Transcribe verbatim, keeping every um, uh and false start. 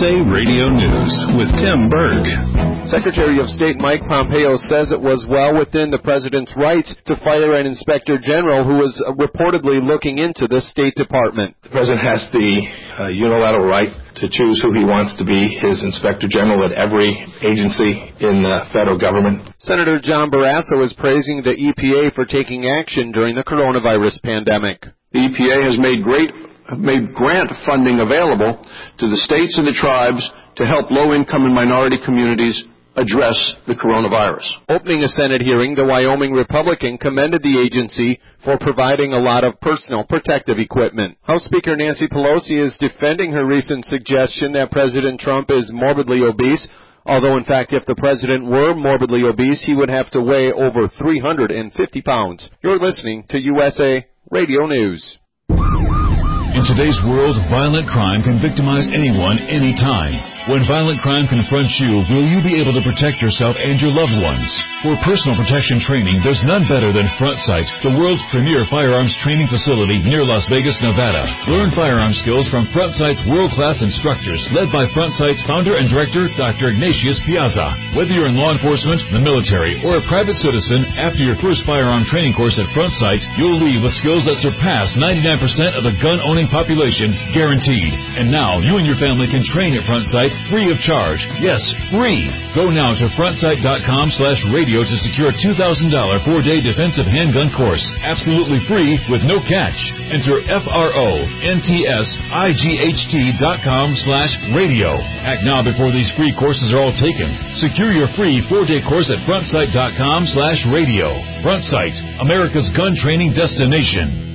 A Radio News with Tim Berg. Secretary of State Mike Pompeo says it was well within the president's rights to fire an inspector general who was reportedly looking into the State Department. The president has the uh, unilateral right to choose who he wants to be his inspector general at every agency in the federal government. Senator John Barrasso is praising the E P A for taking action during the coronavirus pandemic. The E P A has made great made grant funding available to the states and the tribes to help low-income and minority communities address the coronavirus. Opening a Senate hearing, the Wyoming Republican commended the agency for providing a lot of personal protective equipment. House Speaker Nancy Pelosi is defending her recent suggestion that President Trump is morbidly obese, although in fact if the president were morbidly obese, he would have to weigh over three hundred fifty pounds. You're listening to U S A Radio News. In today's world, violent crime can victimize anyone, anytime. When violent crime confronts you, will you be able to protect yourself and your loved ones? For personal protection training, there's none better than Front Sight, the world's premier firearms training facility near Las Vegas, Nevada. Learn firearm skills from Front Sight's world-class instructors, led by Front Sight's founder and director, Doctor Ignatius Piazza. Whether you're in law enforcement, the military, or a private citizen, after your first firearm training course at Front Sight, you'll leave with skills that surpass ninety-nine percent of the gun-owning population, guaranteed. And now, you and your family can train at Front Sight free of charge. Yes, free. Go now to frontsight.com slash radio to secure a two thousand dollars four-day defensive handgun course. Absolutely free with no catch. Enter F-R-O-N-T-S-I-G-H-T dot com slash radio. Act now before these free courses are all taken. Secure your free four-day course at frontsight.com slash radio. Front Sight, America's gun training destination.